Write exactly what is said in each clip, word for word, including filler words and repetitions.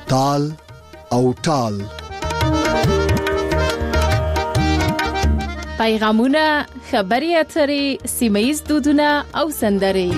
تال او ټال. پیغامونه، خبري اترې، سیمه‌ییز دودونه او سندرې.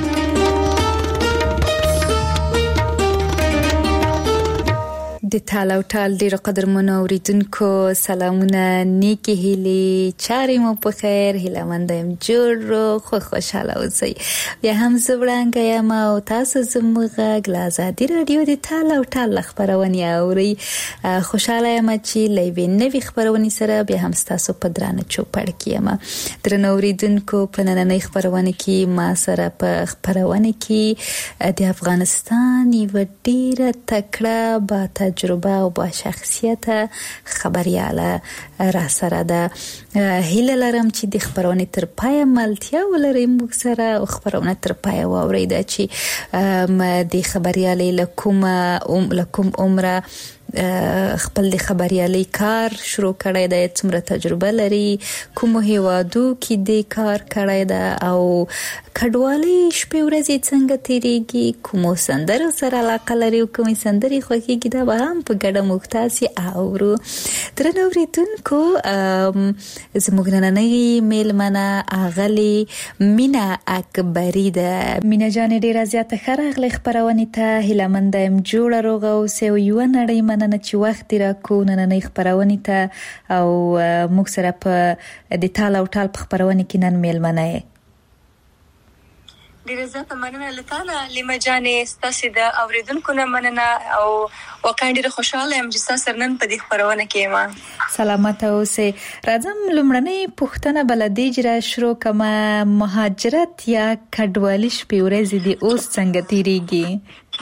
د تال او ټال ډیر قدرمنو اوریدونکو سلامونه، نیکی هیلي، چاري مو په خیر، هیله مند يم جوړ خو خوشاله اوسئ. بیا هم زبرانګه یم او تاسو زموږ غلازادي رادیو د تال او ټال خبرونه اوري. خوشاله یم چې لوي نوي خبرونه سره بیا هم تاسو په درانه چوپړ کې یم. درنو اوریدونکو په نننۍ خبرونه کې ما سره په خبرونه کې د افغانستان یو ډیره تکړه با تجربه او با شخصیت خبرياله را سره ده. هیله لرم چې د خبرونه تر پای ملتیا ولري موږ سره او خبرونه تر پای واورئ چې د خبرياله لکومه ام لکوم عمره خپل د خبريالي کار شروع کړی دی، څومره تجربه لري، کوم هیوادو کې د کار کړی دی او کډوالي شپې ورځې څنګه تیریږي، کوم سندرو سره علاقه لري او کوم سندري خوښیږي، دا به هم په ګډه موږ تاسو اورو. درنو اوریدونکو زموږ نننۍ میلمنه اغلی مینا اکبری ده. مینا جان ډیره زیاته خراغله خبرونه ته هیله مند يم جوړ روغه او سه یو نړۍ مننه چې وخت راکو نننۍ خبرونه ته او موږ سره په د تال او ټال په خبرونه کې نن میلمنه یې. ډیره زیاته مننه لته لما جانې ستاسو د اوریدونکو نه مننه او واقعا ډیره خوشاله یم چې تاسو نن په دې خبرونه کې ما. سلامت اوسئ. راځم لمړنۍ پوښتنه بلدي جره شروع کما، مهاجرت یا کډوالي شپې ورځې د اوس څنګه تیریږي؟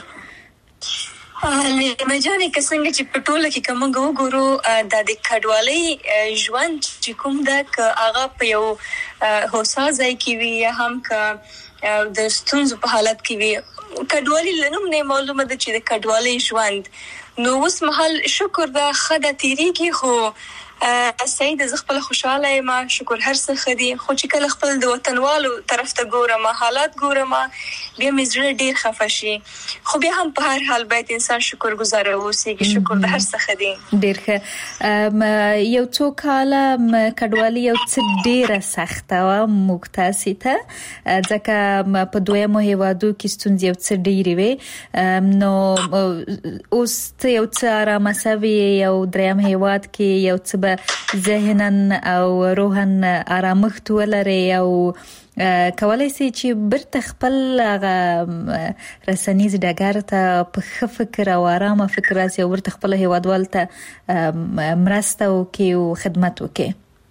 لما جانې که څنګه چې په ټوله کې کوم وګورو د د کډوالۍ ژوند چې کوم ده که هغه په یو هوسا ځای کې وي یا هم که د ستونزو په حالت کې وي، کډوالي لنوم نه معلومه ده چې د کډوالۍ ژوند نو اوس مهال شکر ده خدای تیریږي، خو سید ز خپل خوشاله یم، شکر هر څه خدي، خو چې کله خپل د وطنوالو طرف ته ګورم، حالات ګورم، بیا مې زړه ډیر خفه شي، خو بیا هم په هر حال باید انسان شکر گزار اوسي، شکر د هر څه خدي. ډیر ښه. یو څو کاله کډوالي یو څه ډیره سخته و موږ تاسو ته، ځکه په دویمو هیوادو کې ستونزې یو څه ډیرې وي، نو اوس یو څه آرامه سوي، یو دریم هیواد کې یو څه ذهنن او روحن آرامښت ولري او کولای شي چې برته خپل رسنیز ډګر ته په فکر او آرامه فکر راځي او ورته خپل هیوادوال ته مرسته وکړي او خدمت وکړي.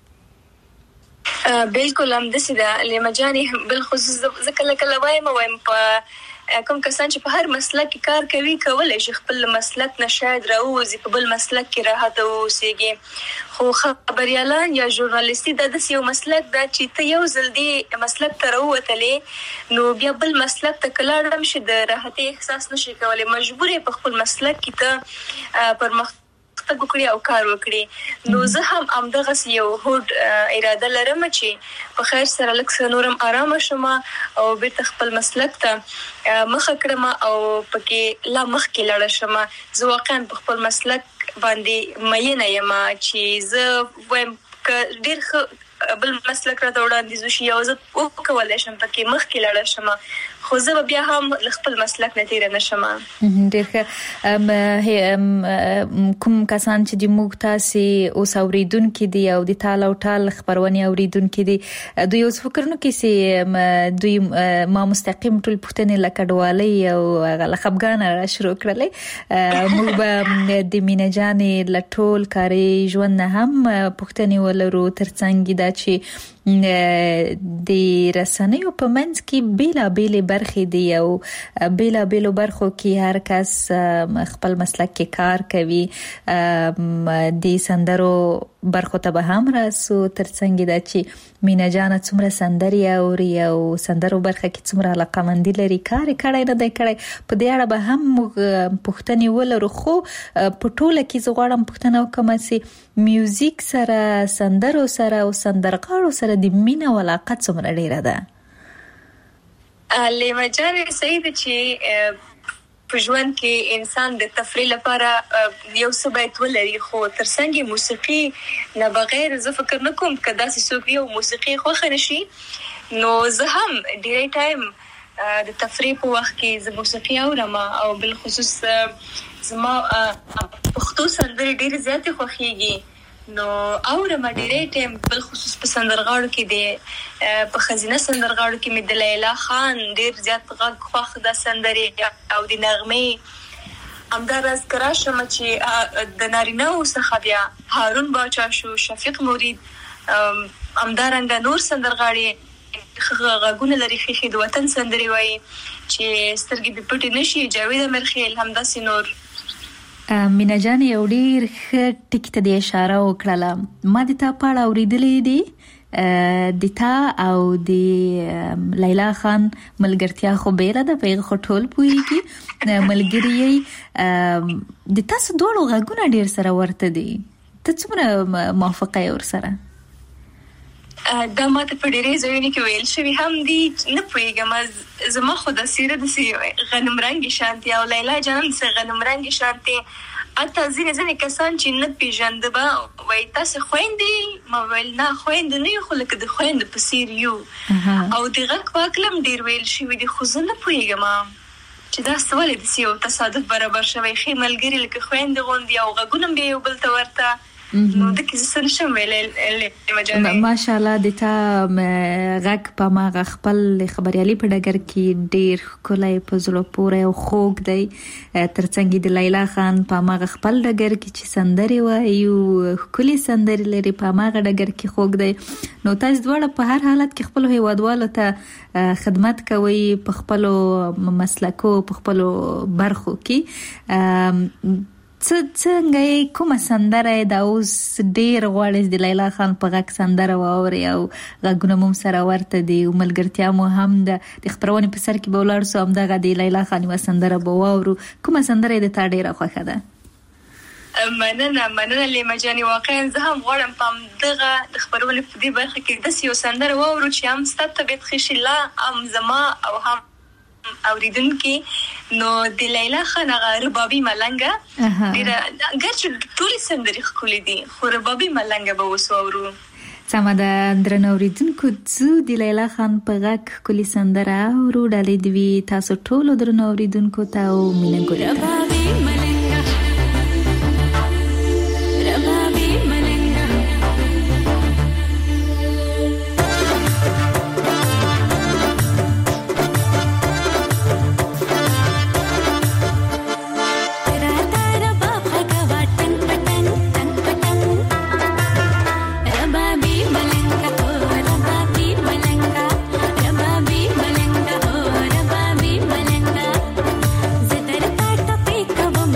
بالکل هم د سیده لمجاني بالخصوص ځکه لکه وایم وایم په کوم کسان چې په هر مسلک کې کار کوي کولای شي خپل مسلک نه شاید راوځي په بل مسلک کې راحت اوسيږي، خو خبريالان یا ژورنالیستي د یو مسلک دا چې ته یو ځل دی مسلک ته راوتلې نو بیا بل مسلک ته کلاړم شي د راحت احساس نشي کولای، مجبورې په خپل مسلک کې ته پرمختګ وکړي او کار وکړي. نو زه هم امدغه یو هوډ اراده لرم چې په خیر سره لکه نورم آرام شم او بیرته خپل مسلک ته مخ کړم او پکې لا مخ کې لاړ شم. زه واقعا په خپل مسلک باندې مینه یم چې زه وایم ک ډیر بل مسلک را وړاندې شي او زه وکولای شم پکې مخ کې لاړ شم، خو زه بیا هم خپل مسلک نه تیر نشم. ډیر کوم کسان چې د موږ تاسو اوس اوریدونکو دي او د تال او ټال خبرونه اوریدونکو دي، دوی اوس فکر نو کې سي دوی ما مستقیم ټول پښتنې لکډوالۍ او لخبګان را شروع کړلې، موږ به د مینا جانې لټول کاری ژوند نه هم پښتنې ولرو ترڅنګ دا چې د رسنیو په منځ کې بیلا بیل برخې دي او بیلا بیل برخو کې هر کس خپل مسلک کې کار کوي. د سندرو برخو ته به هم راسو ترڅنګ دا چې مینا جان څومره سندري اوري او سندرو برخه کې څومره علاقمندي لري، کار کړی نه دی کړی، په دې اړه به هم پوښتنې ولرو. خو په ټوله کې زه غواړم پوښتنه وکړم چې میوزیک سره، سندرو سره او سندرغاړو سره د مینا علاقه څومره ډیره ده؟ لیما جان سید چې په ژوند کې انسان د تفریح لپاره یو څه باید ولري، خو ترڅنګ موسیقي نه بغیر زه فکر نه کوم که داسې څوک یو موسیقي خوښه نشي. نو زه هم ډېری ټایم د تفریح په وخت کې زه موسیقي اورم او بالخصوص زما پښتو سندرې ډېرې زیاتې خوښېږي. نو اورم ډېری ټایم بالخصوص په سندرغاړو کې د په ښځینه سندرغاړو کې مې د لیلا خان ډېر زیات غږ خوښ ده سندرې او د نغمې. همداراز که راشم چې د نارینه‌وو څخه بیا هارون باچا شو، شفیق مرید، همدارنګه نور سندرغاړي غږونه لري ښې د وطن سندرې وایي چې سترګې دې پټې نشي، جاوید امیرخیل، همداسې نور. مینا جان یو ډېر ښه ټکي ته دې اشاره وکړله. ما د تا په اړه اورېدلې دي د تا او د لیلا خان ملګرتیا خو بیله ده، په هغه خو ټول پوهېږي ملګري یې. د تاسو دواړو غږونه ډېر سره ورته دي، ته څومره موافقه یې ورسره؟ دا ما ته په ډېرې ځایونو کې ویل شوي هم دي، نه پوهېږم. زما خو د سیره داسې غنم رنګې شانتې او لیلا جان هم داسې غنم رنګې شانتې. حتی ځینې ځینې کسان چې نه پېژانده به وایي تاسې خویندې؟ ما ویل نه، خویندې نه یو، خو لکه د خویندو په څېر یو. او د غږ په هکله هم ډېر ویل شوي دي، خو زه نه پوهېږم چې دا څه ولې داسې یو تصادف برابر شوی. ښې ملګري لکه خویندې غوندې او غږونه هم بیا یو بل ته ورته. نو د کې زه نشم ویلی مجانې. ماشاءالله د تا غږ په هماغه خپل خبریالي په ډګر کې ډېر ښکلی، په زړه پورې او خوږ دی. ترڅنګ د لیلا خان په هماغه خپل ډګر کې چې سندرې وایي او ښکلې سندرې لري، په هماغه ډګر کې خوږ دی. نو تاسو دواړه په هر حالت کې خپلو هیوادوالو ته خدمت کوئ په خپلو مسلکو، په خپلو برخو کې. څنګه کومه سندره دا اوس ډېر غواړئ د لیلا خان په غږ سندره واورئ او غږونه مو سره ورته دي او ملګرتیا مو هم د خپرونې په سر کې به ولاړ سو، همدغه د لیلا خان یوه سندره به واورو. کومه سندره یې د تا ډېره خوښه ده؟ مننه مننه لیما جانې، واقعا زه هم غواړم په همدغه د خپرونې په دې برخه کې داسې یو سندره واورو چې هم ستا طبیعت ښه شي، لا هم زما او هم اوریدونکي. نو د لیلا خان هغه ربابي ملنګه ډېره، ګرچې ټولې سندرې ښکلې دي خو ربابي ملنګه به اوس واورو. سمه ده درنو اوریدونکو، ځو د لیلا خان په غږ ښکلې سندره اورو. ډالۍ دې وي تاسو ټولو درنو اوریدونکو ته او مینه ګلې ته. Zidar ta ta pe kab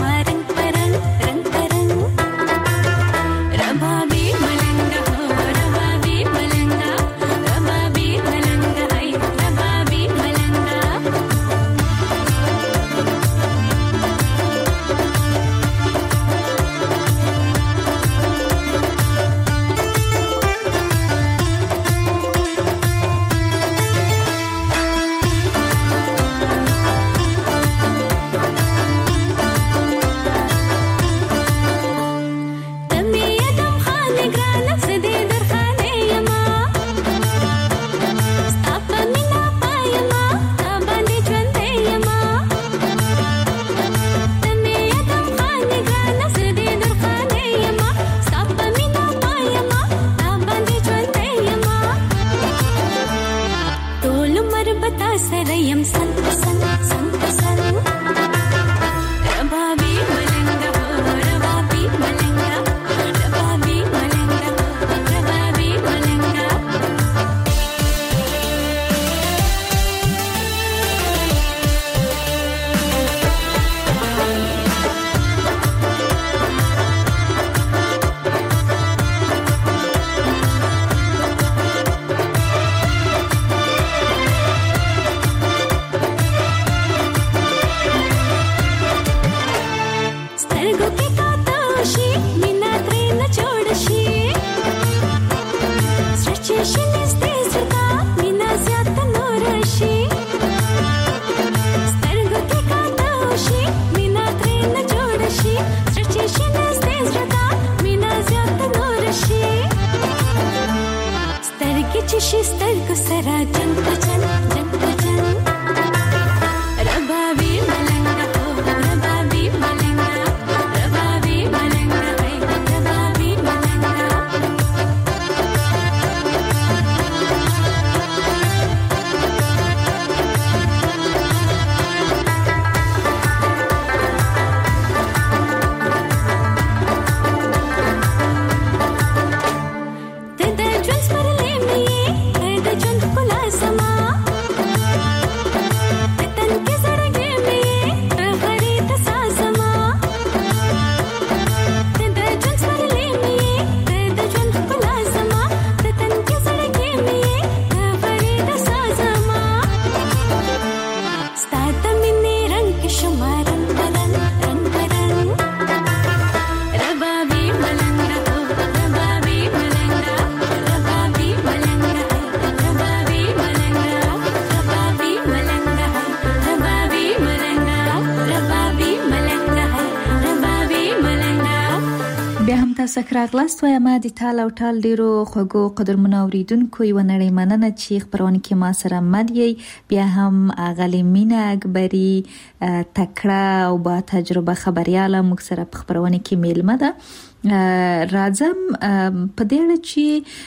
سکراغلاست وایم د تال او ټال ډیرو خوږو قدرمنو اوریدونکو یو نړۍ مننه چې خبرونه کې ما سره مدي بیا هم غلیمینه اکبری تکړه او با تجربه خبرياله موږ سره خبرونه کې میلمه ده راځم په دې اړه چې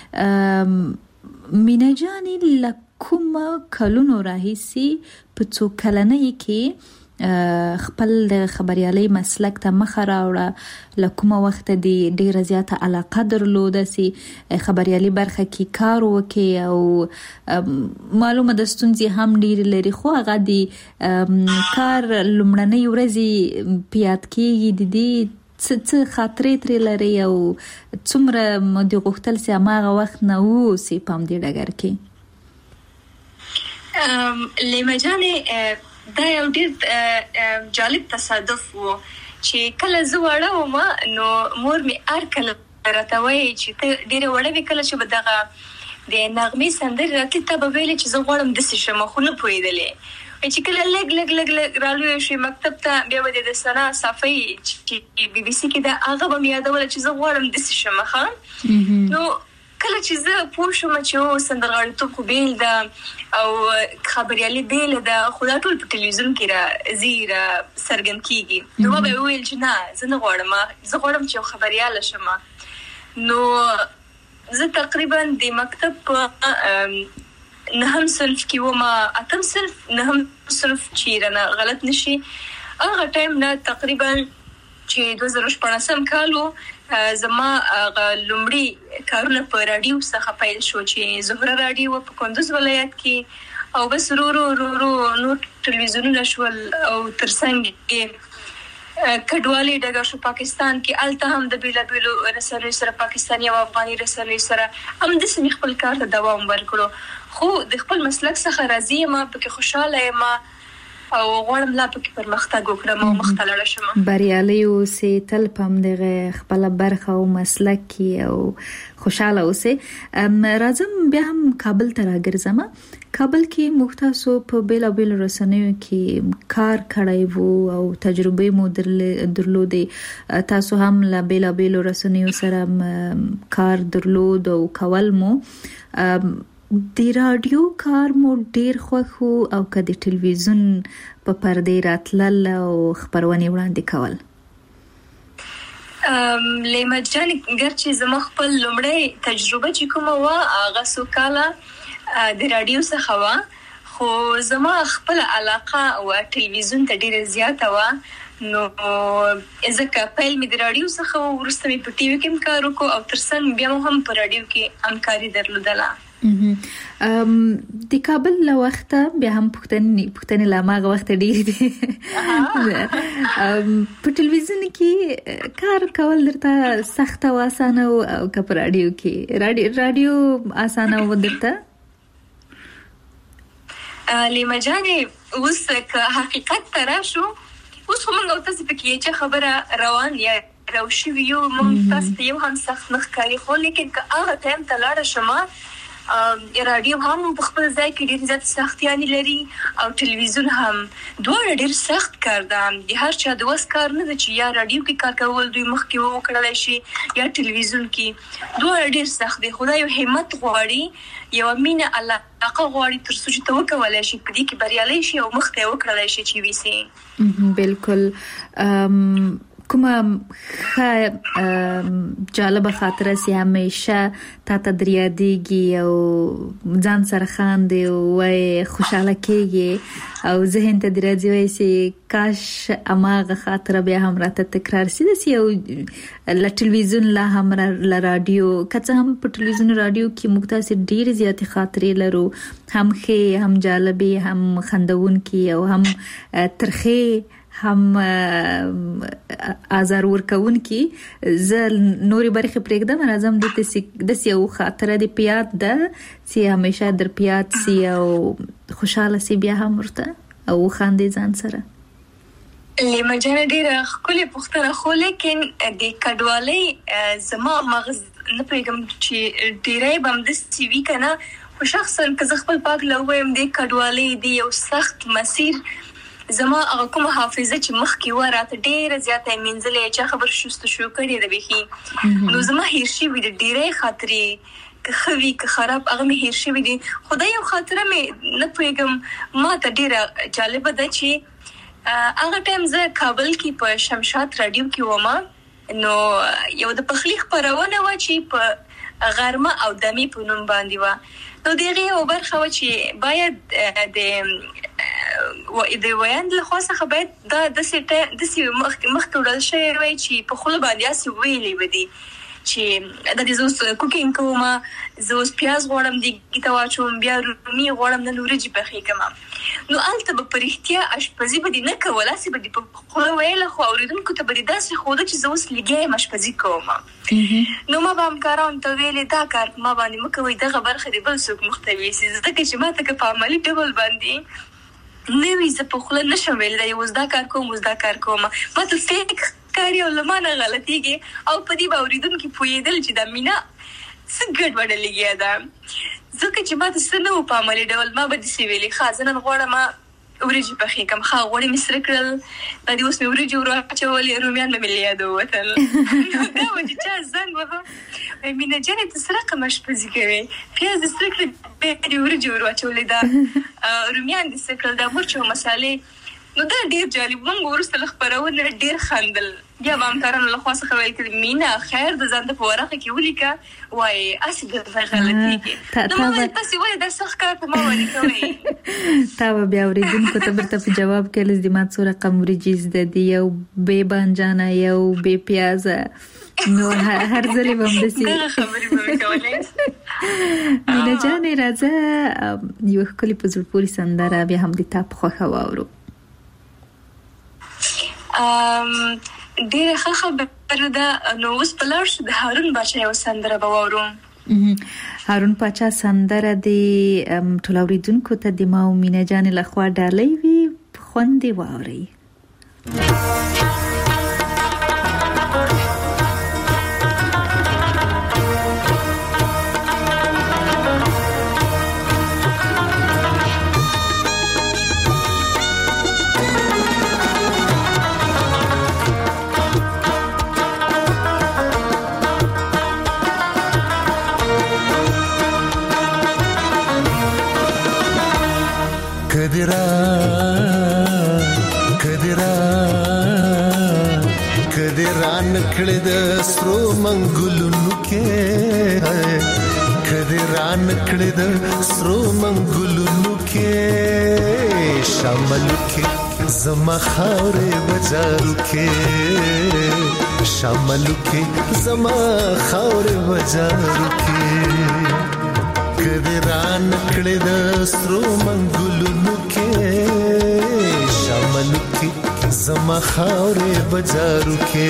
مینا جانې لکوم کلونو راهیسي په څو کلنۍ کې خپل د خبريالي مسلک ته مخه راوړه لکومه وخت دی ډیره زیاته علاقه درلوده سي خبريالي برخه کې کار وکي او معلومه د ستونزې هم ډیر لري خو هغه دی کار لمړنۍ ورځي پیات کېږي د دې څه خاطرې ترې لري او څومره د غوښتل سي هغه وخت نه وو سي پام دې ډګر کې لمجانه دا یو ډیر جالب تصادف وو چې کله زه وړه ومه نو مور می ار کله راته وایي چې ته ډیره وړه وې کله چې بدغه د نغمې سندرې راته ته به ویلې چې زه غواړم داسې شم خو نه پوهېدلې چې کله لګ لګ لګ لګ رالوی شي مکتب ته بیا به د سنا صافي چې بي بي سي کې دا هغه به مې یادول چې زه غواړم داسې شم ښه نو کله چې زه پوه شوم چې او سندرغاړیتوب خو بیل ده او خبريالي بیل ده خو دا ټول په ټلویزیون کې را زیره سرګن کیږي نو به ویل چې نه زه نه غواړم زه غواړم چې خبرياله شم نو زه تقریبا د مکتب نهم صنف کې ومه اتم صنف نهم صنف چې رانه غلط نشي هغه ټایم نه تقریبا چې دوه زره شپږم کالو زما لومړی کارونه په رادیو څخه پیل شو چې زهره رادیو په کندوز ولایت کې او بس رو رو رو رو نور ټلویزیونونه شول او ترڅنګ کې کډوالي ډګر شو پاکستان کې الته هم د بیلا بیلو رسنیو سره پاکستاني او افغاني رسنیو سره هم د سمې خپل کار ته دوام ورکړو خو د خپل مسلک څخه راضي یم پکې خوشاله یم او غواړم لا پکې پرمختګ وکړم او مختلړه شم بریالي اوسې تل پم دغه خپل برخه او مسلک کې او خوشاله اوسې راځم بیا هم کابل ته راګرځم کابل کې مختاسو په بیل بیل رسنیو کې کار کړی وو او تجربه مو درلودې تاسو هم لا بیل بیل رسنیو سره کار درلود او کول مو د رادیو کار مو ډیر خوښ او که د ټلویزیون په پردې راتلل او خبرونه وړاندې کول ام لمجاني ګرچې زما خپل لومړی تجربه چې کومه وا هغه سو کاله د رادیو څخه وا خو زما خپل علاقه او ټلویزیون ته ډیره زیاته وا نو ځکه پیل می د رادیو څخه ورسته می په ټي وي کې کار وکړ او ترڅنګ بیا هم په رادیو کې همکاري درلودله ام د کابل له وخته بیا هم پښتني پښتني لامغه وخت ډیر دي په ټلویزیون کې کار کول درته سخت او اسانه او که په رادیو کې رادیو اسانه و درته لمجاني اوس حقیقت تراشو اوس موږ او تاسو په کې چې خبره روان یا روشي ویو موږ تاسو یو هم سخت نخکاری خو لیکن که هغه ټایم ته لاړ شمه رادیو هم په خپل ځای کې ډیر زیات سختیانی لري او ټلویزیون هم دوه ډیر سخت کار ده د هر چا د وس کار نه چې یا رادیو کې کار کول دوی مخ کې وکړل شي یا ټلویزیون کې دوه ډیر سخت دي خدای یو همت غواړي یو مینه علاقه غواړي تر څو چې توکل شي په دې کې بریالي شي او مخ ته وکړل شي چې ویسي بالکل کومه جالب خاطره سي همیشه تا تدریاديږي او ځان سره خاندي او خوشاله کېږي او ذهن ته درځي وای سي کاش اماغه خاطره بیا هم راته تکرار سي د سي او ل ټلویزیون لا هم ل رادیو کڅه هم په ټلویزیون رادیو کې مختصر ډیر زیات خاطرې لرو هم خې هم جالبي هم خندون کې او هم ترخه هم ازار ورکون کی ز نوري برخه پرېږدم راځم د دې یو خاطره د پیات ده چې همیشه در پیات سي او خوشاله سي بیا هم ورته او خاندې ځان سره لیما جان ډیره ښکلې پوښتنه خو لیکن د کډوالۍ زما مغز نه پوهېږم چې ډیری به همداسې وي که نه، خو شخصا که زه خپل پاک له ووایم د کډوالۍ د یو سخت مسیر زما هغه کومه حافظه چې مخکې وه راته ډېره زیاته یې مینځلې، چا خبر شستشو کړې ده بیخي، نو زما هېر شوي د ډیری خاطرې که ښه وي که خراب هغه مې هېر شوي دي. خو دا یو خاطره مې نه پوهېږم ما ته ډېره جالبه ده چې هغه ټایم زه کابل کې په شمشاد راډیو کې ومه، نو یو د پخلي خپرونه وه چې په غرمه او دمې په نوم باندې وه، نو د هغې یوه برخه وه چې باید د د ویاند له خوا څخه باید دا داسې داسې مخکې وړل شوی وی چې په خوله باندې هسې ویلې به دي چې دا د زه اوس کوکینګ کوم، زه اوس پیاز غواړم دیګي ته واچوم، بیا رومي غواړم نن ورجې پخې کړم، نو هلته به په رښتیا اشپزي به دې نه کول، هسې به دې په خوله ویله، خو اورېدونکو ته به دې داسې ښوده چې زه اوس لګیا یم اشپزي کوم. نو ما به همکارانو ته ویلې دا کار په ما باندې مه کوئ، دغه برخه دې بل څوک مخته یوسي، ځکه چې ما ته که په عملي ډول باندې نه وي زه په خوله نه شم ویلی اوس دا کار کوم اوس دا کار کوم، ما ته فیک ښکاري او له ما نه غلطېږي، او په دې به اورېدونکي پوهېدل چې دا مینا څه ګډوډه لګیا ده، ځکه چې ما ته څه نه و په عملي ډول، ما به داسې ویلې ښه زه نن غواړم وریجې پخې کړم، ښه غوړي مې سره کړل، دا دې اوس مې وریجې ور واچولې، رومیان به مې له یاده ووتل. دا وه چې چا زنګ وهه وایي مینه جانې ته څه رقم اشپزي کوې، پیاز دې سره کړل، بیا دې وریجې ور واچولې، دا رومیان دې سره کړل، دا مرچ او مسالې. نو دا ډېر جالب، موږ وروسته له خپرونې ډېر خندل، بیا به همکارانو له خوا څخه ویل کړي مینه خیر د ځان ته په ورقه کې ولیکه، وایي هسې درته غلطېږي، نو ما ویل تاسې ولې دا سخت کار په ما باندې کوئ. تا به بیا اورېدونکو ته بیرته په جواب کې لس د ما څو رقم وریجې زده دي، یو بې بانجانه یو بې پیازه، نو هر ځلې به همداسې دغه خبرې به مې کولې. مینه جانې راځه یوه ښکلې په زړه پورې سندره بیا هم د تا په خوښه واورو. ډېره ښه خبره ده، نو اوس په لاړ شو د هارون باچا یوه سندره به واورو. هارون باچا سندره د ټولو اورېدونکو ته د ما او مینه جانې لخوا ډالۍ وي، په خوند یې واورئ. کدرا کدرا کدرا نکړه د سترو منګلونو کې، کدرا نکړه د سترو منګلونو کې، شامل کې زما خاورې بازارو کې، شامل کې زما خاورې بازارو کې، کدرا نکړه د سترو منګلونو کې، شامل کې زما خاورې بازارو کې،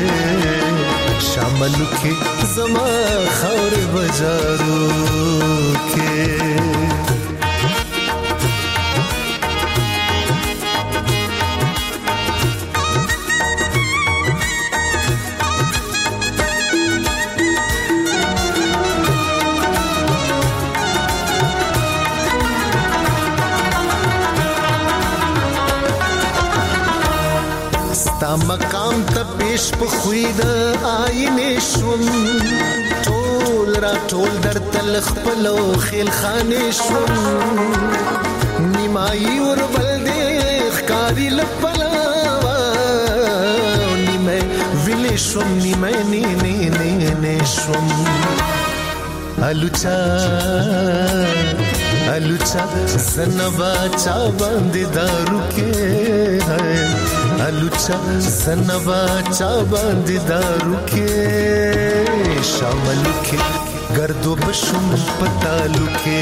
شامل کې زما خاورې بازارو کې. مقام ته پیش په خوې د آینې شوم، ټول را ټول درته له خپلو خیل خانې شوم، نیمایي وربل دې ښکاري له پلوه، نیمه ویلې شوم نیمه نینې نینې شوم، الوچا الوچا زنبا چا باندې دارو کې، الوچا زنبا چا باندې دارو کې، شاملو کې گردو بشم پتالو کې،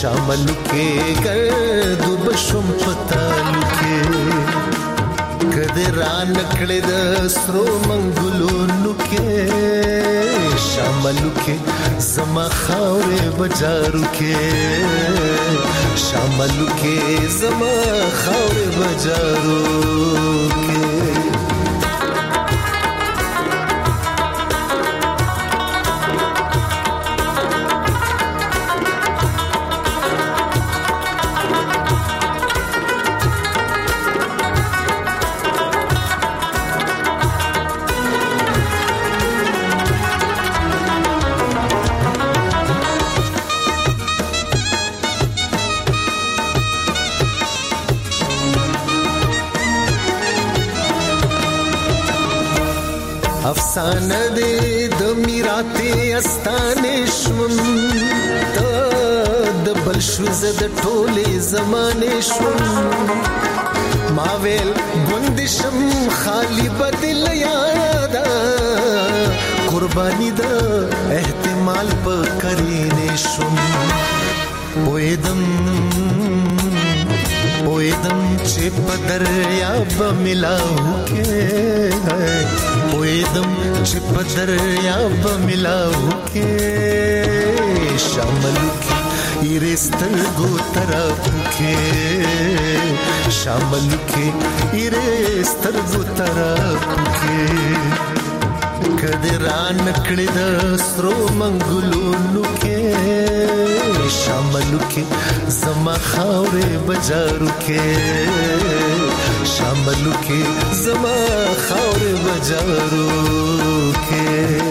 شاملو کې گردو بشم پتالو کې، کده را نکړې د سرو منګلونو کې شاملو کې زما خاورې بجارو کې شاملو کې زما خاورې بجارو کې افسانه دې د میراته استانې شوم ته د بل شو زد ټولې زمانه شوم ما ویل ګوندشم خالی بدل یادا قرباني د احتمال په کرینې شوم وېدم وېدم چې په دریاب ملاو کې وېدم چې په دریاب ملاو کې شامل کې ایرستل ګو طرف کې شامل کې ایرستل ګو طرف کې کده را نکړې د سرو منګلونو کې شاملو کې زما خاورې بجارو کې شاملو کې زما خاورې بجارو کې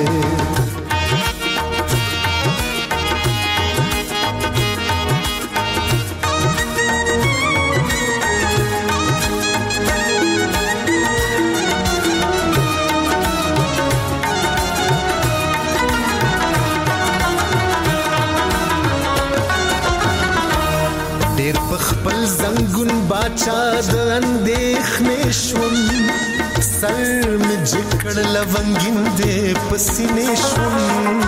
خپل زنګون باچا د اندېښنې شوم سر مې جکړ لونګین دې پسینې شوم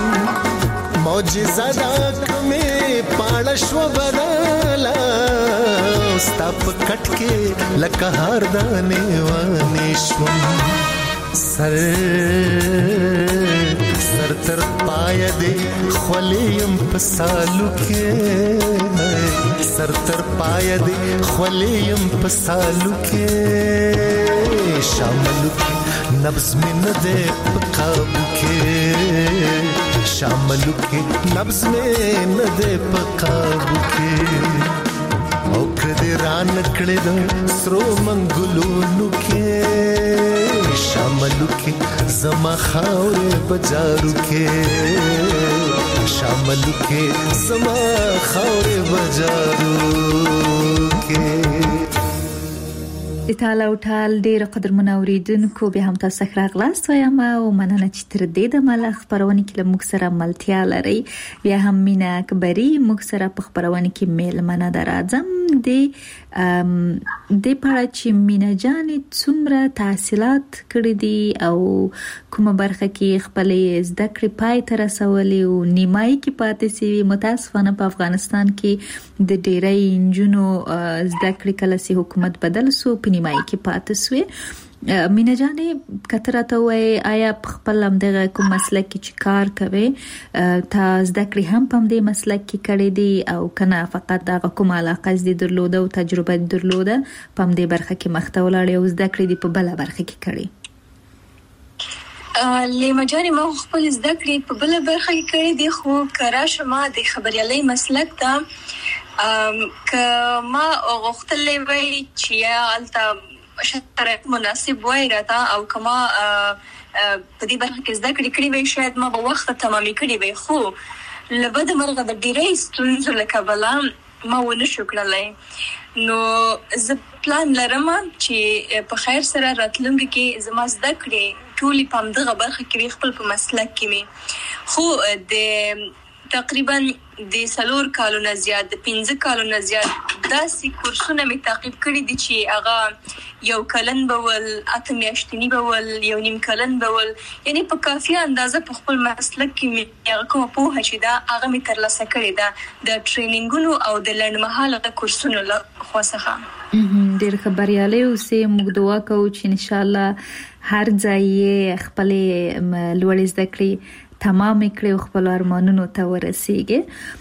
معجزه دا کمې پاړه شو بدلا ستا په کټ کې لکه هار دانې وانې شوم سر سر تر پای دې خولیم په سالو کې سر تر پای دې خولیم په سالو کې شاملو کې نبض مې نه دې په قابو کې شاملو کې نبض مې نه دې په قابو کې او کدی را نکړې د سرو منګلونو کې شاملو کې زما خاورې بجارو کې شاملو کې زما خاورې بجارو کې د تعالی او تعال ډیر قدر منوریدونکو به هم تاسو ښه راغلاست وایم او مننه چې تر دې د مل خبرونه کې موږ سره ملتیا لري بیا هم مینا اکبری موږ سره په خبرونه کې میل منه درازم د ام د پاره چې مینا جانې څومره تحصیلات کړې دي او کومه برخه کې خپل زده کړې پای ته رسولې او نیمای کې پاتې سي متاسفانه په افغانستان کې د ډېرې انجونو زده کړې کله سي حکومت بدل سو په نیمای کې پاتې سوې مینا جانې کتره ته وای آیا خپل هم دغه کوم مسلک کې چې کار کوي تا زده کړې هم په دې مسلک کې کړې دي او کنه فقط دغه کوم علاقه زده درلوده او تجربه درلوده په دې برخه کې مخته ولاړې او زده کړې دي په بل برخه کې کړې لیما جانې ما خپل زده کړې په بل برخه کې کړې دي خو کراشه ما د خبريالۍ مسلک ته که ما غوښتلې وای چې الته شرایط مناسب وای راته او کما په دې برخه کې زده کړې کړې وای شاید ما په وخت تمامې کړې وای خو لبد مرغه د ډیرې ستونزو لکه بلا ما ونه شو کړلای نو زه پلان لرم چې په خیر سره راتلونکي کې زما زده کړې ټولې په دغه برخه کې خپل په مسلک کې می خو د تقریبا د سلور کالو نه زیات د پنځه کالو نه زیات داسې کورسونه می تعقیب کړی دي چې هغه یو کلن بول اته میاشتنی بول یو نیم کلن بول یعنی په کافي اندازه په خپل مسلک کې می هغه کوم په هڅه دا هغه می ترلاسه کړی دا د ټریننګونو او د لنډمهاله کورسونو له خاصه ډېر خبريالي اوسې موږ دعا کوو چې ان شاء الله هر ځای خپل لوړ زده کړې تمام کړي او خپل ارمانونو ته ورسیږي.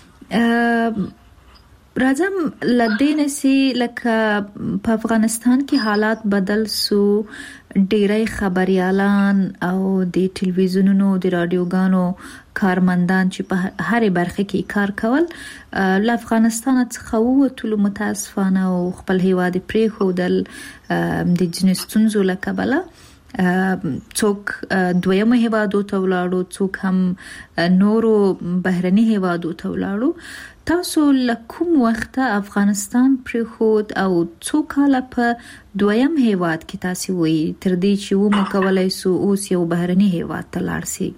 راځم لدین سي لکه په افغانستان کې حالات بدل سو ډېری خبريالان او د ټلویزیونونو د رادیوګانو کارمندان چې په هر برخه کې کار کول له افغانستان څخه ووتلو متاسفانه او خپل هیواد پرې خودل د جنستونزو لکبله څوک دویمه هیوادو ته ولاړو څوک هم نورو بهرني هیوادو ته ولاړو تاسو لکوم وخت افغانستان پرې خود او څوک کاله په دویم هیواد کې تاسو وي تر دې چې و مو کولای سو اوس یو بهرني هیواد ته لاړ شي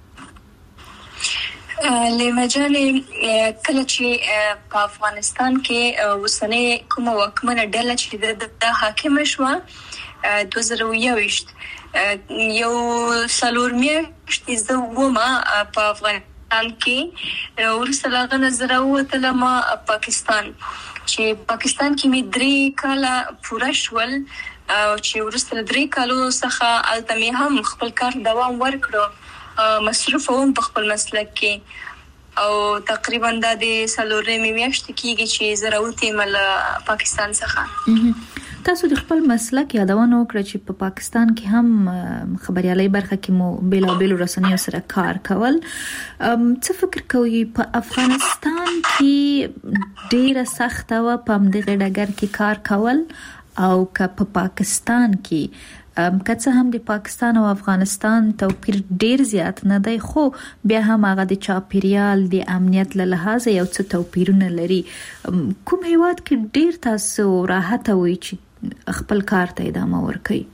لمجانې کله چې په افغانستان کې وسنه کومه وکمنه ډله چې د حاکم شو دو زره یوویشت یو سلور میاشتې زه ومه په افغانستان کې ورسره هغه نظر وتله ما پاکستان چې پاکستان کې مې درې کاله پوره شول او چې ورسره درې کالو څخه الته مې هم خپل کار دوام ورکړو مصروف وم په خپل مسلک کې او تقریبا د سلورې میاشتې کېږي چې زه راوتم له پاکستان څخه. تاسو د خپل مسلک یادونه وکړه چې په پاکستان کې هم خبريالي برخه کې مو بیل بیل رسنیو سره کار کول څه فکر کوئ په افغانستان کې ډیره سخت و په دغه ډګر کې کار کول او که په پاکستان کې کڅه هم د پاکستان او افغانستان توپیر ډیر زیات نه دی خو بیا هم هغه د چاپیریال د امنیت له لحاظه یو څه توپیرونه لري کوم هیواد کې ډیر تاسو راحت وي چې خپل کار ته ادامه ورکړي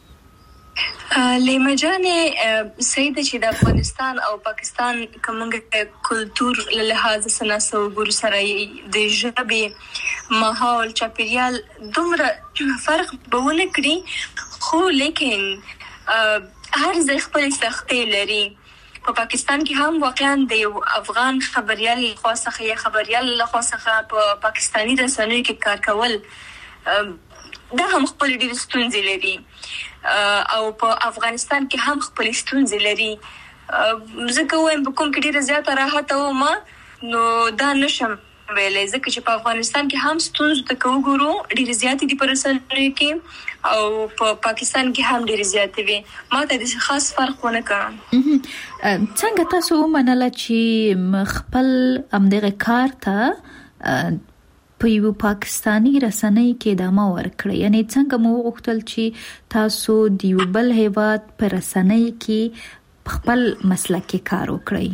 لمجانې سید چې د افغانستان او پاکستان کومه کلچر له لحاظ سناسو ګور سره د ژبې ماحول چاپیریال دومره فرق بهونه کړی خو لیکن هر ځای خپل سختۍ لري په پاکستان کې هم واقعا د افغان خبريال خاصه یا خبريال خاصه په پاکستانی رسنیو کې کار کول دا هم خپل ډېر ستونزې لري او په افغانستان کې هم خپل ستونزې لري ځکه وایم په کوم کې ډېر زیات راحت او ما نو دا نشم ویلې ځکه چې په افغانستان کې هم ستونزې ته کوګورو ډېر زیات دي په رسنیو کې او په پاکستان کې هم ډېر زیات دي ما ته د خاص فرق ونه کړم څنګه تاسو ومنله چې خپل امدغه کار ته په یو پاکستانی رسنۍ کې ادامه ورکړي یعنی څنګه مو وغوښتل چې تاسو د یو بل هیواد په رسنۍ کې خپل مسلک کې کار وکړئ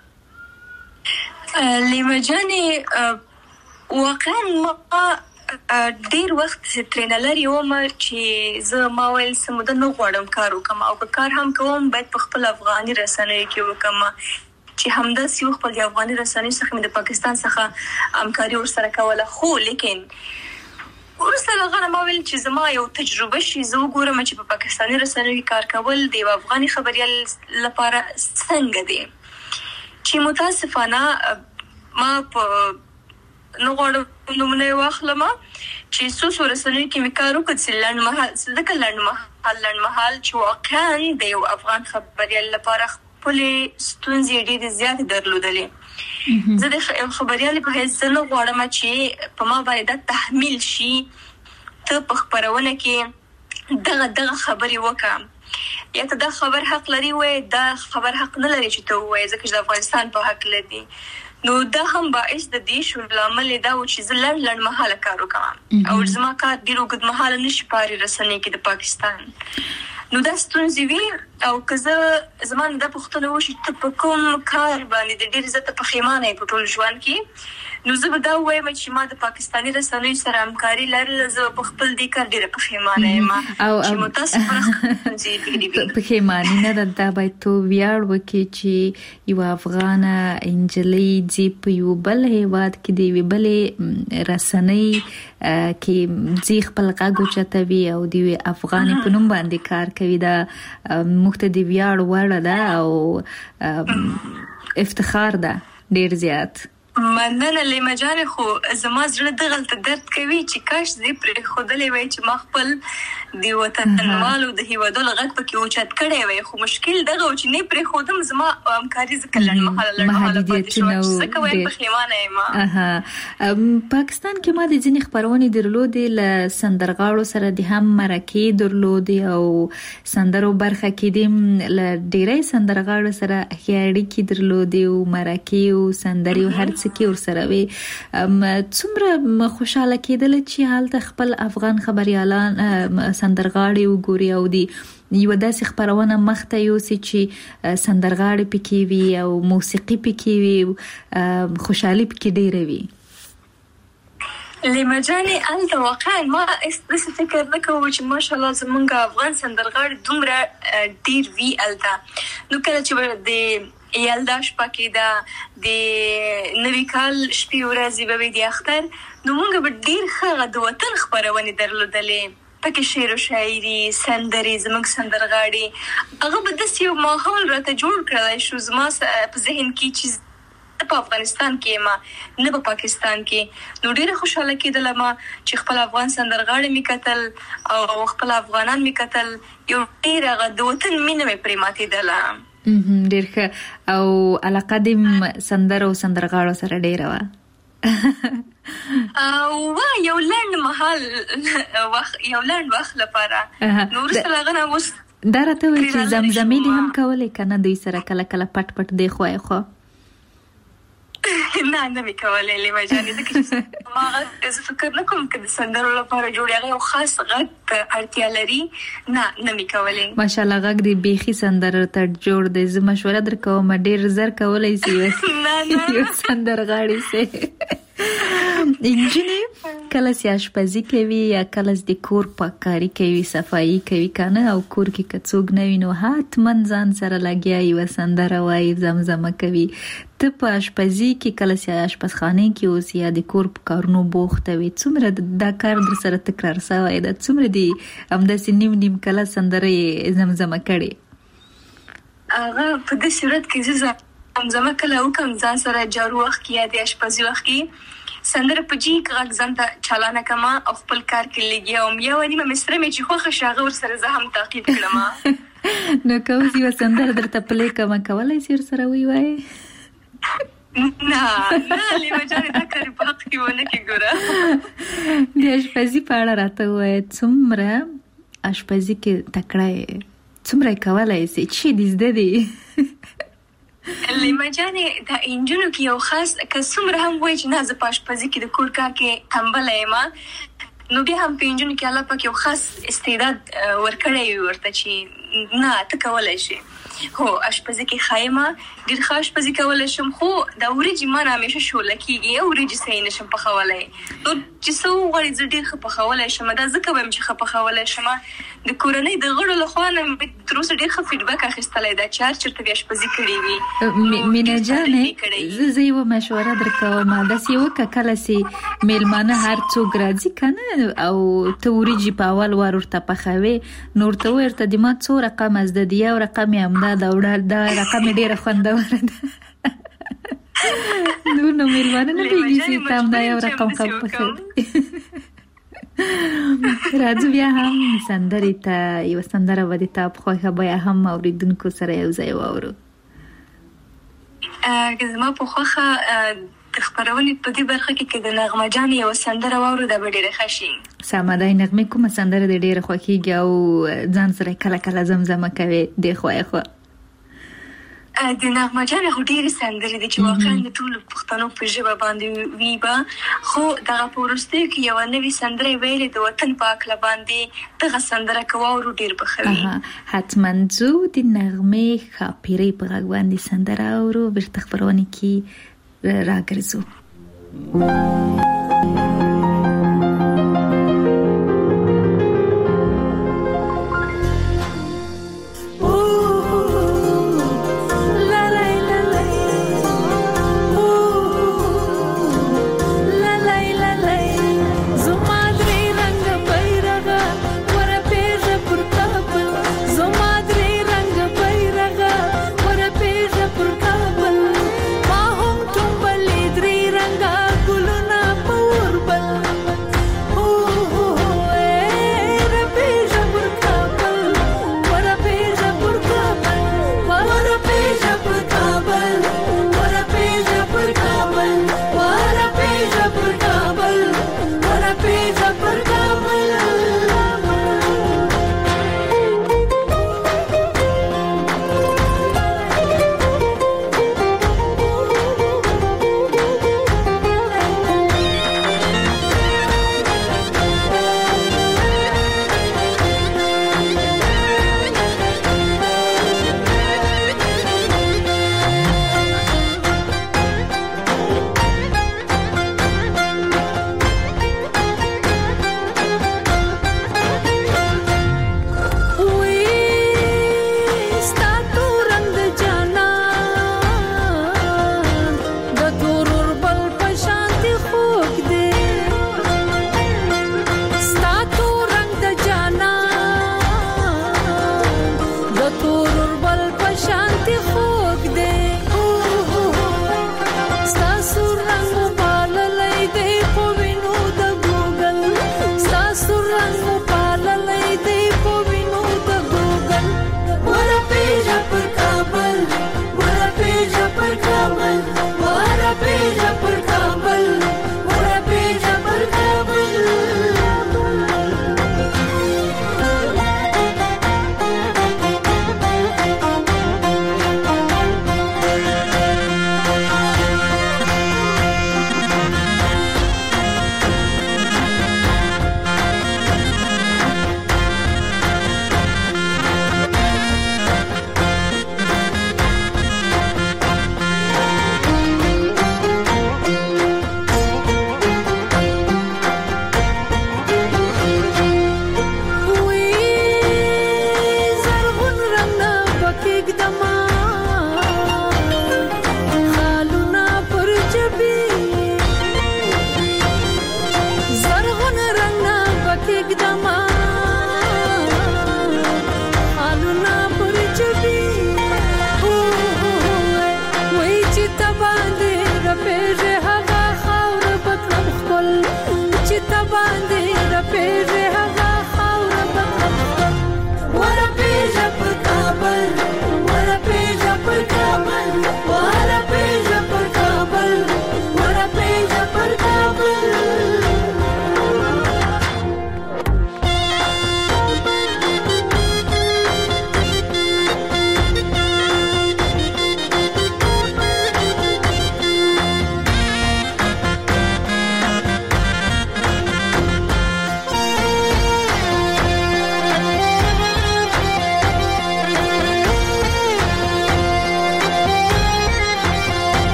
لمجانې واقعا ما ډیر وخت ترېنلري وم چې زه ما ویل سموده نه غواړم کار وکم او که کار هم کوم باید په خپل افغاني رسنۍ کې وکم چې همداسې یو خپل افغاني رسنۍ څخه د پاکستان څخه همکاري ورسره کوله خو لیکن ورسره هغه ما ویل چې زما یو تجربه شي زه وګورم چې په پاکستاني رسنیو کې کار کول د افغاني خبريال لپاره څنګه دي چې متاسفانه ما په نو غواړم نمونه واخلم چې څو څو رسنیو کې مې کار وکړ چې لنډ مهال ځکه لنډ مهال لنډ مهال چې واقعا د یو افغان خبريال لپاره خپلې ستونزې ډېرې زیاتې درلودلې زه د خبريالۍ په حیث نه غواړم چې په ما باندې دا تحمیل شي ته په خپرونه کې دغه دغه خبرې وکړه یا ته دا خبر حق لري وای دا خبر حق نه لري چې ته وای ځکه چې د افغانستان په حق لري نو دا هم باعث د دې شو لامل دا و چې زه لنډ لنډ مهاله کار وکړم او زما کار ډېر اوږد مهاله نشي پاري رسنۍ کې د پاکستان نو دا ستونزې وي او که زه زمان د پښتنو وشي ته په کوم کار باندې د ډېر زړه پښیمانه په ټول ژوند کې نو زه به دا وایم چې ما د پاکستاني رسنیو سره همکاري لرله زه په خپل دې کار ډېره پښیمانه یم چې متاسفه پښیماني نه ده دا باید تو ویاړ وکړي چې یو افغانه انجلۍ ځي په یو بل هیواد کې د یوې بلې رسنۍ کې ځي خپل غږ اوچتوي او د یوې افغانې په نوم باندې کار کوي دا موږ ته د ویاړ وړ ده او افتخار ده ډېر زیات. مننه لیما جان خو زما زړه دغلته درد کوي چې کاش دې پرې ښودلې وای چې ما خپل د وطنوالو د هیوادونو غږ پکې اوچت کړی وای خو مشکل دغه چې نه پرې ښودم زما همکاري ځکه لنډمهاله لنډمهاله پاتې شوه چې ځکه وایم پښیمانه یم. پاکستان کې ما د ځینې خپرونې درلودې له سندرغاړو سره د هم مرکې درلودې او سندرو برخه کې د له ډېری سندرغاړو سره ښې اړیکې درلودې او مرکې او سندرې او هر څه کې ورسره وي. څومره خوشاله کېدل چې هلته خپل افغان خبريالان سندرغاړي وګوري او دی یو داسې خبرونه مخته یوسي چې سندرغاړي پکې وي او موسیقي پکې وي خوشحالي پکې ډېره وي. لیما جانې الته واقعا ما داسې فکر نه کوم چې ماشاءالله زمونږ افغان سندرغاړي دومره ډېر وي الته. نو کله چې د یلدا شپه کې دا د نوي کال شپې ورځې به وي د اختر نو موږ به ډېر ښه د وطن خپرونې درلودلې پکې شعر و شاعري سندرې زموږ سندرغاړي هغه به داسې یو ماحول راته جوړ کړلی شو زما په ذهن کې چې په افغانستان کې ما نه په پاکستان کې نو ډېره خوشحاله کېدله ما چې خپل افغان سندرغاړي مې کتل او خپل افغانان مې کتل یو ډېر هغه د وطن مینه مې پرې ماتېدله. ډېر ښه او علاقه د سندرو او سندرغاړو سره ډېره وه او یو لنډ مهال وخت یو لنډ وخت لپاره نو وروسته له هغه نه اوس دا راته وایي چې زمزمې دې هم کولې که نه دوی سره کله کله پټ پټ دی خوا خوا نه نه مې کولای لیما جانې ځکه چې ما هغه زه فکر نه کوم که د سندرو لپاره جوړ هغه یو خاص غږ ته اړتیا لري نه نه مې کولی ماشاءالله غږ دې بیخي سندرو ته جوړ دی زه مشوره در کوم ډېر زر کولی سي یو سندرغاړي سي انجینې کله چې آشپزي کوي یا کله چې د کور پاککاري کوي صفایي کوي کنه او کور کې که څوک نه وي نو حتما ځان سره لګیا یوه سندره وایي زمزمه کوي. ته په آشپزي کې کله چې آشپزخانې کې اوسې یا د کور په کارونو بوخته وي څومره دا کار در سره تکرار سوی ده څومره دې همداسې نیم نیم کله سندره یې زمزمه کړې؟ هغه په دې صورت کې زه زمزمه کله وکړم ځان سره جارو وخت کې یا د آشپزي وخت کې سندره په جي غږ ځان ته چالانه کما او خپل کار کې لګیا وم یا ونیمه مصره مې چې خوښه شي هغه ورسره زه هم تعقیب کړم. نو که اوس یوه سندره درته پلی کومه کولی شي ورسره ووایې؟ نه نه لیما جانې دا کار په حق کې ونه کې ګوره. د آشپزي په اړه راته ووایه څومره آشپزي کې تکړه یې څومره یې کولی سي چې دې زده دي؟ لیما جانې دا انجونو کې یو خاص که څومره هم وایي چې نه زه په آشپزي کې د کور کار کې تنبله یم نو بیا هم په انجونو کې الله پاک یو خاص استعداد ورکړی وي ورته چې نه ته کولی شي. هو آشپزي کې ښه یم ډېر ښه آشپزي کولی شم خو دا وریجې ما نه همیشه شوله کېږي او وریجې صحیح نه شم پخولی نو چې څه وغواړي زه ډېر ښه پخولی شم دا ځکه وایم چې ښه پخولی شم د کورنۍ د غړو له خوا نه مې تر اوسه ډېر ښه فیډبک اخیستلی ده چې هر چېرته بیا آشپزي کړې وي. مینه جانې زه یوه مشوره در کوم داسې یې وکړه کله چې میلمانه هر څوک راځي که نه او ته وریجې په اول وار ورته پخوې نو ورته ووایې ورته د ما څو رقم زده دي یو رقم یې همدا دا وړه دا رقم یې ډېره خوندوره ده نو نو میلمانه نه پوهېږي چې ته همدا یو رقم کم پخوې. راځو بیا هم سندرې ته یوه سندره به د تا په خوښه بیا هم اورېدونکو سره یو ځای واورو. که زما په خوښه د خپرونې په دې برخه کې که د نغمه جانې یوه سندره واورو دا به ډېره ښه شي. سمه ده نغمې کومه سندره دې ډېره خوښېږي او ځان سره کله کله زمزمه کوې دې خوا خوا؟ د نغمه جان خو ډېرې سندرې دي چې واقعا د ټولو پښتنو په ژبه باندې وي به، خو دغه په وروستیو کې یوه نوې سندره یې ویلې د وطن په هکله باندې، دغه سندره که واورو ډېر به ښه وي. حتما ځو د نغمې ښاپیرۍ په غږ باندې سندره اورو، بیرته خپرونې کې راګرځو. Ranga guluna pur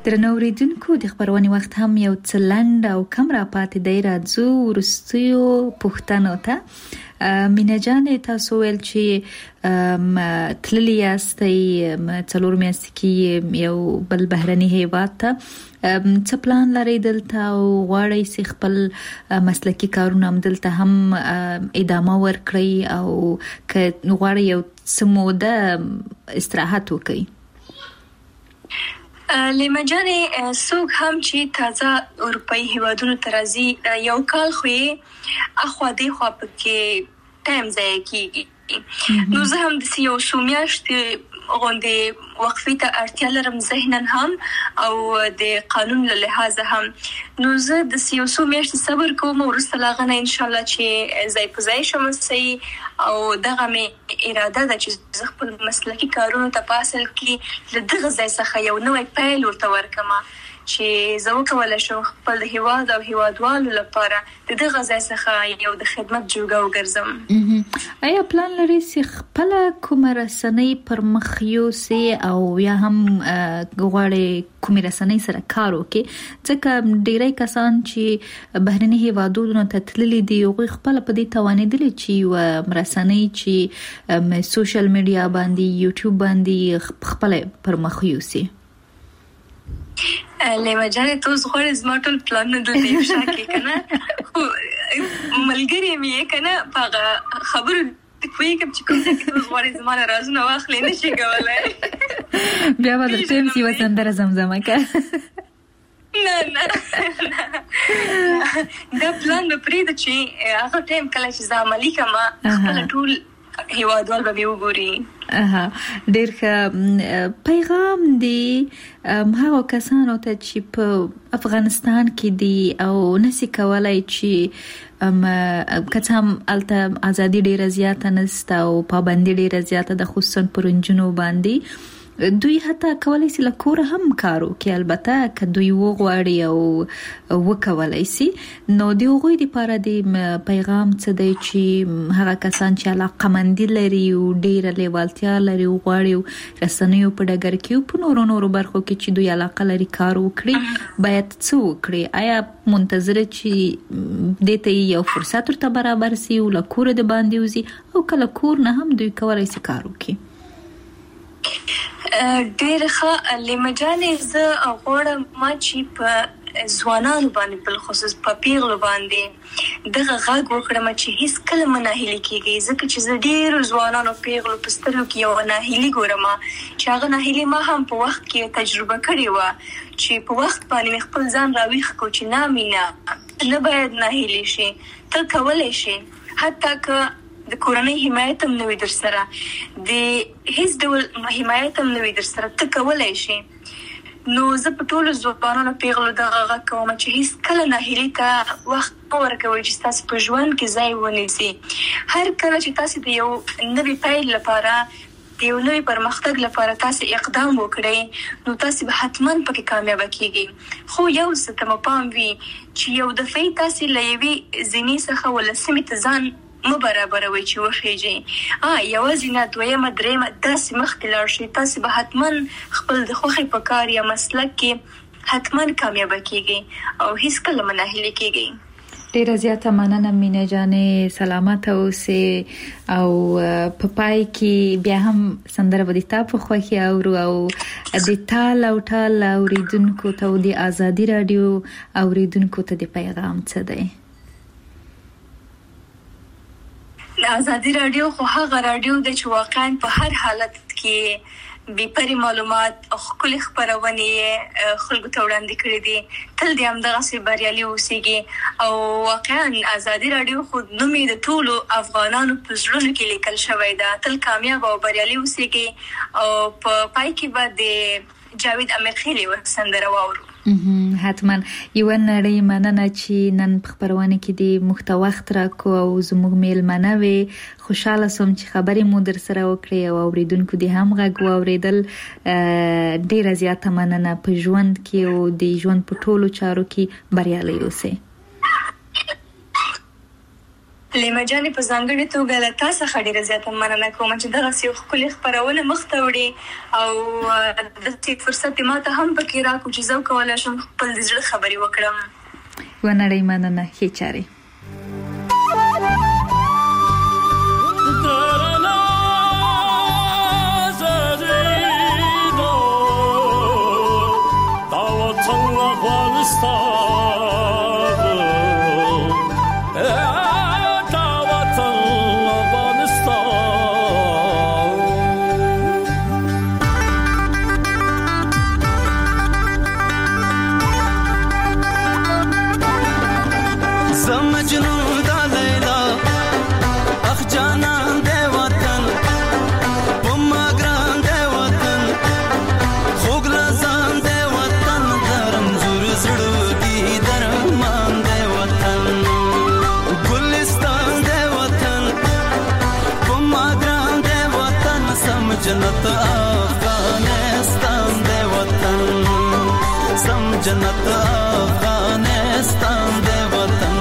درنو اوریدونکو د خبرونې وخت هم یو څه لنډ او کم را پاتې دی، راځو وروستیو پوښتنو ته. مینا جانې تاسو ویل چې تللی یاستئ څلور میاشتې کې یو بل بهرني هیواد ته، څه پلان لرئ دلته او غواړئ چې خپل مسلکي کارونه هم دلته هم ادامه ورکړئ او که غواړئ یو څه موده استراحت وکړئ؟ لیما جانې څوک هم چې تازه اروپایي هیوادونو ته راځي یو کال خو یې اخوا دیخوا پکې ټایم ضایع کېږي، نو زه هم داسې یو څو میاشتې غوندې وقفې ته اړتیا لرم ذهناً هم او د قانون له لحاظه هم. نو زه داسې یو څو میاشتې صبر کوم، وروسته له هغه نه انشاءالله چې ځای په ځای شم صحیح، او دغه مې اراده ده چې زه خپل مسلکي کارونو ته په اصل کې له دغه ځای څخه یو نوی پیل ورته ورکړم چې زه وکولی شم خپل د هیواد او هیوادوالو لپاره د دغه ځای څخه یو د خدمت جوګه وګرځم. آیا پلان لرئ چې خپله کومه رسنۍ پر مخ یوسئ او یا هم غواړئ کومې رسنۍ سره کار وکړئ؟ ځکه ډیری کسان چې بهرني هیوادونو ته تللي دي هغوی خپله په دې توانېدلي چې یوه رسنۍ چې سوشل میډیا باندې یوټیوب باندې خپله پر مخ یوسئ. لیما جانې ته اوس غواړې زما ټول پلانونه دلته افشا کړې که نه، خو ملګرې مې یې که نه په هغه خبرو پوهېږم چې کوم ځای کې ته اوس غواړې زما نه رازونه واخلې، نه شي کولی. بیا به درته یم چې یوه سندره زمزمه کړه. نه نه دا پلان به پرېږده چې هغه ټایم کله چې زه عملي کړم خپله ټول هیوادوال به مې وګوري. ډېر ښه پیغام دی هغو کسانو ته چې په افغانستان کې دي او نسي کولای چې که څه هم هلته ازادي ډېره زیاته نشته او پابندي ډېره زیاته ده، خصوصا پر نجونو باندې. دوی حتی کولی شي له کوره هم کار وکړي، البته که دوی وغواړي او وکولی شي. نو د هغوی دپاره د پیغام څه دی چې هغه کسان چې علاقه‌مندي لري او ډېره لیوالتیا لري او غواړي رسنیو په ډګر کې او په نورو نورو برخو کې چې دوی علاقه لري کار وکړي، باید څه وکړي؟ آیا منتظره چې دې ته یو فرصت ورته برابر شي او له کوره د باندې وځي، او که له کور نه هم دوی کولی شي کار وکړي؟ ډېر ښه لیما جانې، زه غواړم ما چې په ځوانانو باندې بالخصوص په پیغلو باندې دغه غږ وکړم چې هیڅ کله مه ناهیلي کېږئ، ځکه چې زه ډېرو ځوانانو پیغلو په سترګو کې یوه ناهیلي ګورم چې هغه ناهیلي ما هم په وخت کې تجربه کړې وه، چې په وخت باندې مې خپل ځان راویښ کړو چې نه مینه نه باید ناهیلي شي، ته کولی شي حتی که د کورنۍ حمایت هم نه وي در سره، د هیڅ ډول حمایت هم نه وي در سره، ته کولی شي. نو زه په ټولو ځوانانو پیغلو دغه غږ کوم چې هیڅ کله ناهیلي ته وخت مه ورکوئ چې ستاسو په ژوند کې ځای ونیسي. هر کله چې تاسو د یو نوي پیل لپاره د یو نوي پرمختګ لپاره تاسو اقدام وکړئ، نو تاسو به حتما پکې کامیابه کیږئ. خو یو څه ته مو پام وي چې یو دفعې تاسو له یوې زینې څخه ولسمې ته ځان مو برابروي چې وخیږي، ا یوازې نه دویمه درېیمه داسې مخکې لاړ شئ، تاسو به حتما خپل د خوښې په کار یا مسلک کې حتما کامیابه کیږئ او هیڅکله مه ناهیلي کیږئ. ډیره زیاته مننه مینا جانې، سلامته اوسې او په پای کې بیا هم سندره به د تا په خوښي اورو او د تال او ټال اوریدونکو ته او د ازادي راډیو اوریدونکو ته د پیغام څه دی؟ ازادي راډیو خو هغه راډیو ده چې واقعا په هر حالت کې بې پرې معلومات او ښکلې خپرونې خلکو ته وړاندې کړي دي، تل دې همدغسې بریالي اوسېږي. او واقعا ازادي راډیو خو نوم یې د ټولو افغانانو په زړونو کې لیکل شوی ده، تل کامیاب او بریالي اوسېږي. او په پای کې به د جاوید امیرخیل یوه سندره واورو. حتما. یو نړۍ مننه چې نن په خبرونه کې د محتوخت راکو او زموږ میلمنه وي. خوشاله سوم چې خبرې مو در سره وکړې او اوریدونکو دې هم غږ واوریدل. ډیره زیاته مننه. په ژوند کې او د ژوند په ټولو چارو کې بریالي اوسئ. لیما جانې په ځانګړې توګه له تا څخه ډېره زیاته مننه کوم چې دغسې یو ښکلې خپرونه مخته وړې او داسې فرصت یې ما ته هم پکې راکړو چې زه وکولی شم خپل د زړه خبرې وکړم. ونړۍ مننه ښې چارې. जन्नत अफगानिस्तान दे वतन सम जन्नत अफगानिस्तान दे वतन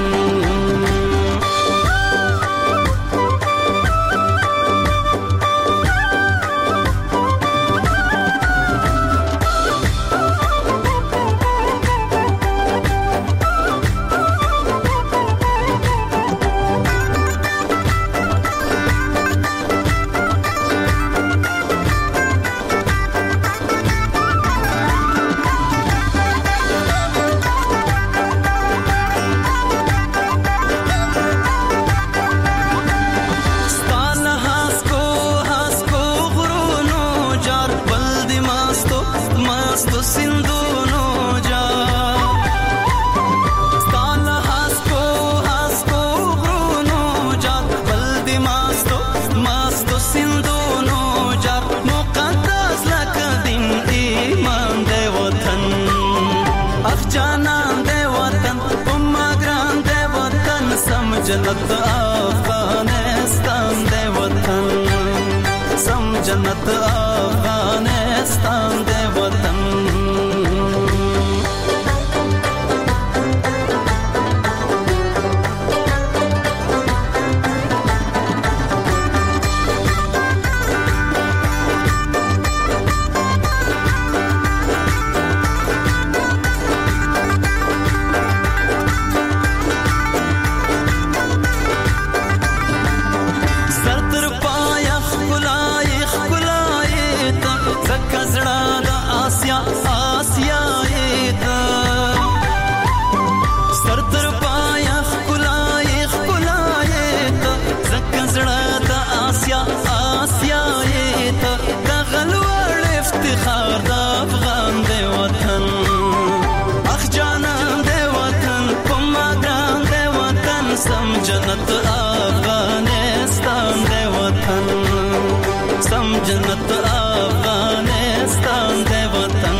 जन्नत अफगानिस्तान दे वतन सम जन्नत अफगानिस्तान दे वतन जन्नत अफगानिस्तान दे वतन सम जन्नत अफगानिस्तान दे वतन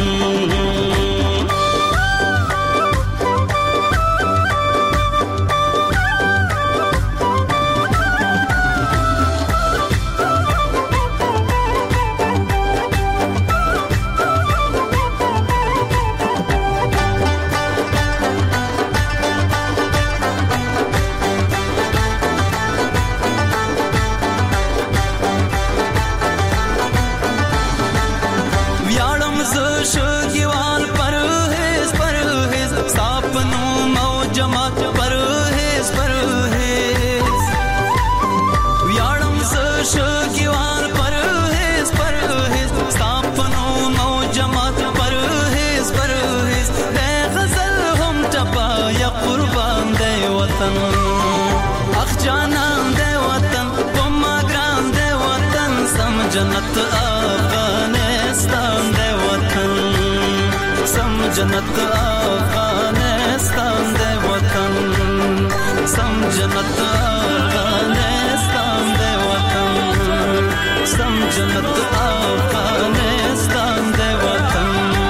जन्नत अफगानिस्तान दे वतन सम जन्नत अफगानिस्तान दे वतन सम जन्नत अफगानिस्तान दे वतन सम जन्नत अफगानिस्तान दे वतन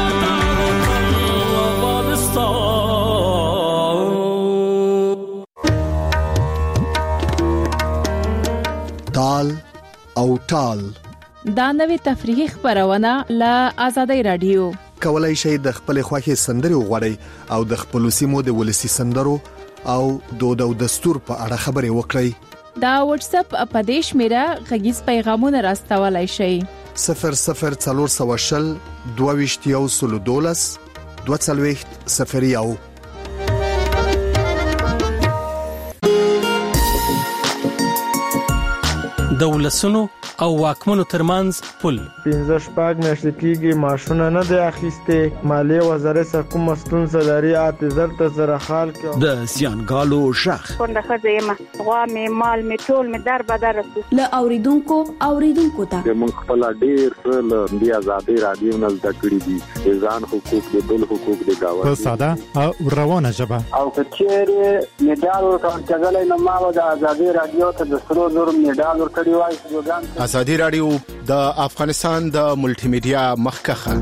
ताल او ټال دا نوې تفریحي خبرونه له آزادۍ رادیو کولای شئ د خپل خوښي سندري وغوړئ او د خپل سیمو د ولسی سندرو او دود او دستور په اړه خبرې وکړئ. دا واتس اپ په دې شمیره غږیز پیغامونه راستولای شئ. صفر صفر څلور سوه شل دوه ویشت یو سلو دولس دوه څلوېښت صفر یو. د ولسونو او واکمنو ترمنځ پل پنځه شپږ میاشتې کېږي ماشونه نه دی اخیستې. مالیې وزارت څخه کومه ستونزه لري اته زر ته زره خال کې د زیانګالو شخ کونډه ښځه یم غوا مې مال مې ټول مې در بدر رسو له اوریدونکو اوریدونکو ته موږ خپل ډیر له دې آزادۍ رادیو نه زده کړې دي ځان حقوق د بل حقوق د گاوند په ساده او روانه ژبه او کچېره میډال ورکړل کېدل نو ما د آزادۍ رادیو ته د سرو زر میډال ورکړی وای. آزادۍ رادیو د افغانستان د ملټي میډیا مخکخه.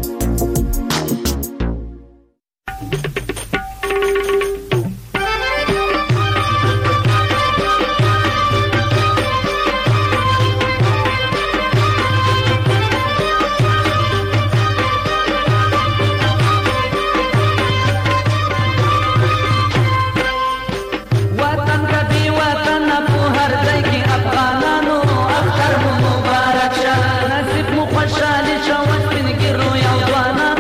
خوشاله شو سپین ګرو یو ځوان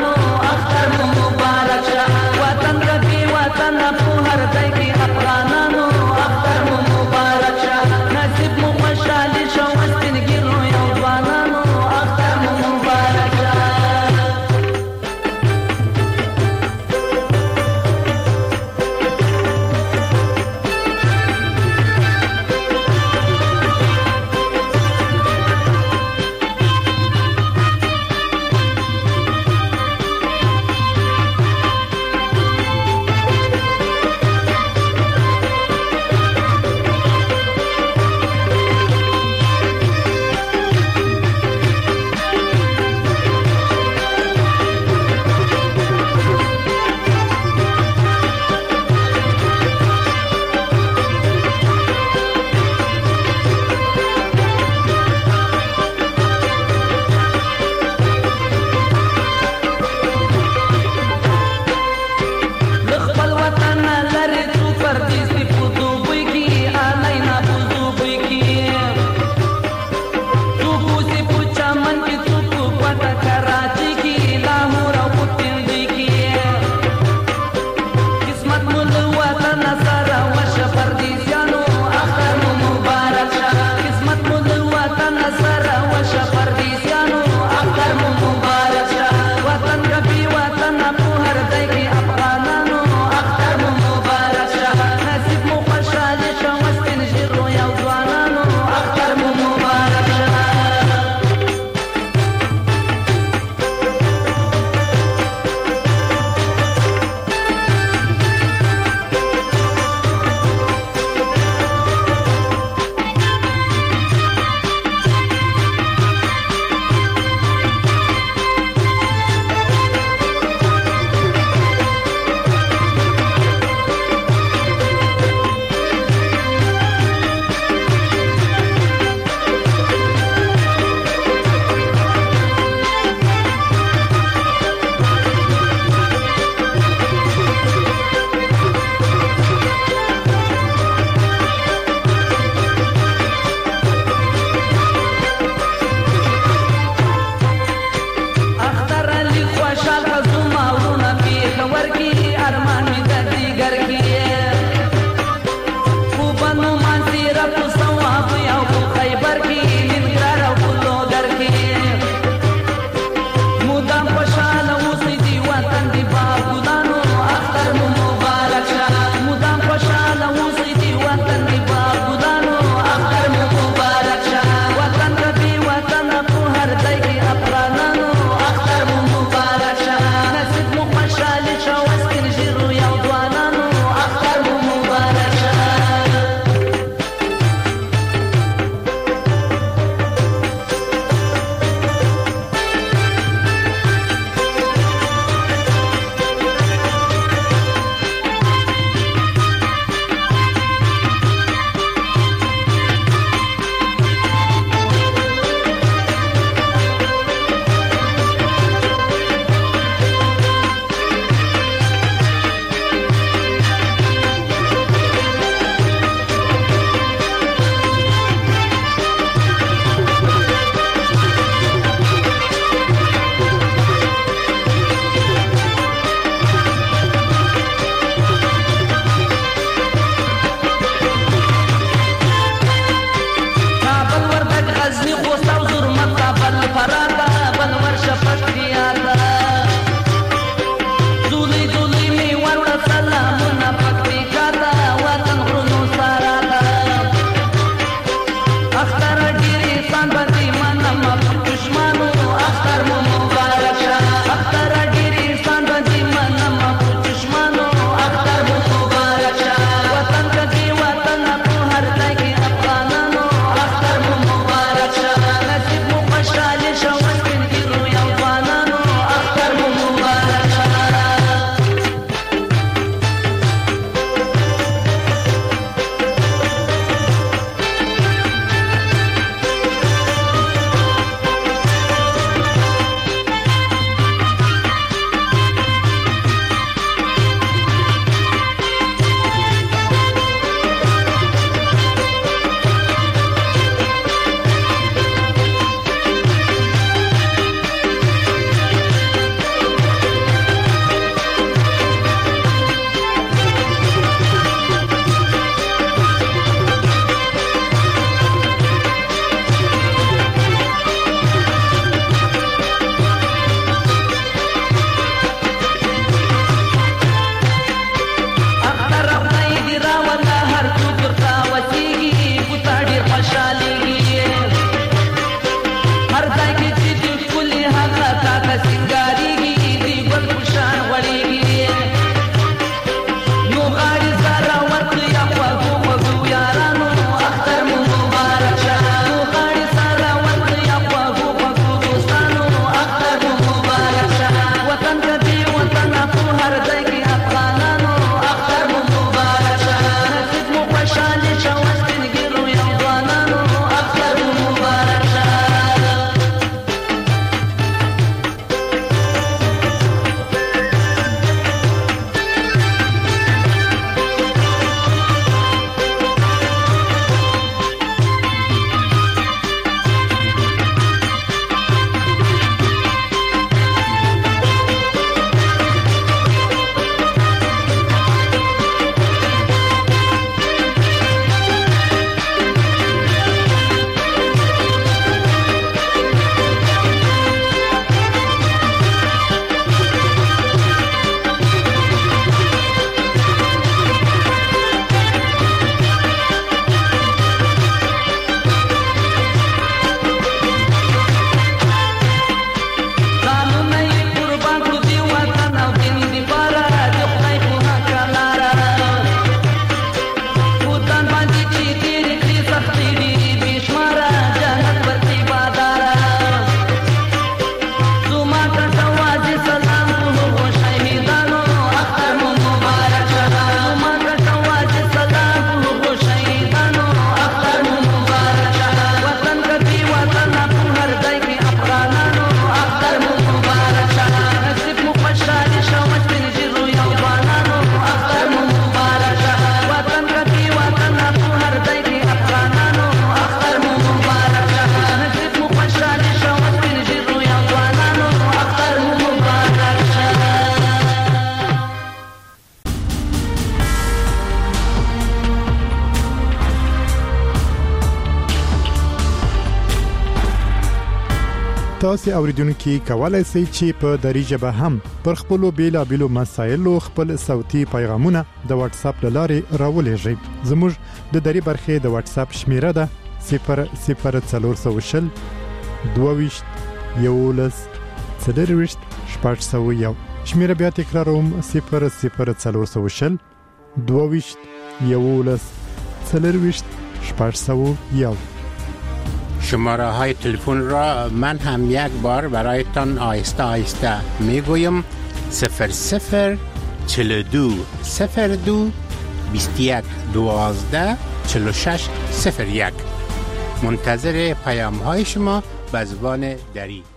تاسو اوریدونکو کولای شئ چې په دری ژبه هم پر خپل بیلا بیلو مسایلو خپل صوتي پیغامونه د واتس اپ لارې راولېږئ. زموږ د دری برخې د واتس اپ شمیره ده صفر صفر څلور سوه شل دوه ویشت یولس څلرویشت شپږ سوه یو. شمیره بیا تکراروم صفر صفر څلور سوه شل دوه ویشت یولس څلرویشت شپږ سوه یو. شماره های تلفن را من هم یک بار برایتان آهسته آهسته میگویم: صفر صفر چهل و دو صفر دو بیست و یک دوازده چهل و شش صفر یک. منتظر پیام های شما به زبان دری.